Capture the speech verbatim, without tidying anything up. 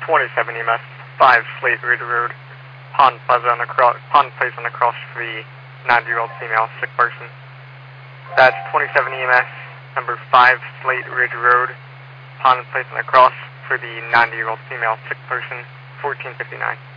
twenty-seven E M S, five Slate Ridge Road, Pond Plaza on the cross, Pond Place on the cross for the ninety-year-old female sick person. That's twenty-seven E M S, number five Slate Ridge Road, Pond Place on the cross for the ninety-year-old female sick person, fourteen fifty-nine.